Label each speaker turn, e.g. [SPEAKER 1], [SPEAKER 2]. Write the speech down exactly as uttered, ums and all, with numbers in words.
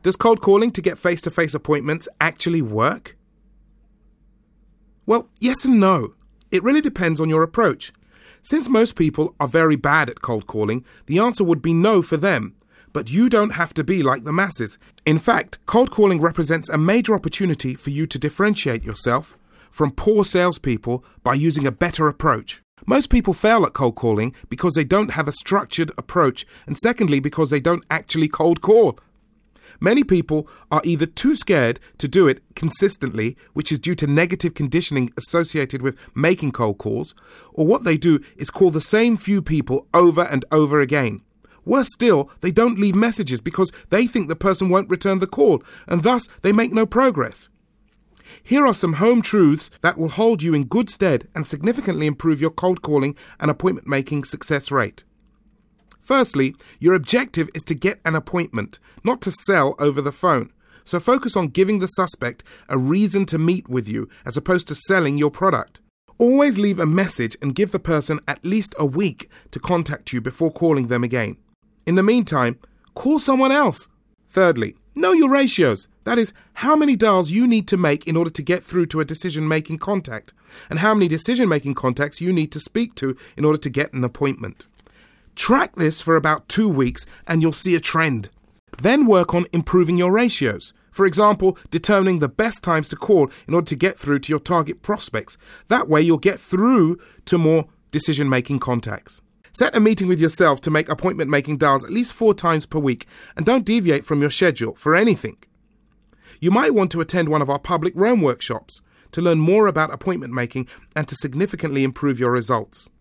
[SPEAKER 1] Does cold calling to get face-to-face appointments actually work? Well, yes and no. It really depends on your approach. Since most people are very bad at cold calling, the answer would be no for them. But you don't have to be like the masses. In fact, cold calling represents a major opportunity for you to differentiate yourself from poor salespeople by using a better approach. Most people fail at cold calling because they don't have a structured approach, and secondly, because they don't actually cold call. Many people are either too scared to do it consistently, which is due to negative conditioning associated with making cold calls, or what they do is call the same few people over and over again. Worse still, they don't leave messages because they think the person won't return the call, and thus they make no progress. Here are some home truths that will hold you in good stead and significantly improve your cold calling and appointment making success rate. Firstly, your objective is to get an appointment, not to sell over the phone. So focus on giving the suspect a reason to meet with you as opposed to selling your product. Always leave a message and give the person at least a week to contact you before calling them again. In the meantime, call someone else. Thirdly, know your ratios. That is, how many dials you need to make in order to get through to a decision-making contact, and how many decision-making contacts you need to speak to in order to get an appointment. Track this for about two weeks and you'll see a trend. Then work on improving your ratios. For example, determining the best times to call in order to get through to your target prospects. That way you'll get through to more decision-making contacts. Set a meeting with yourself to make appointment-making dials at least four times per week, and don't deviate from your schedule for anything. You might want to attend one of our public Roam workshops to learn more about appointment making and to significantly improve your results.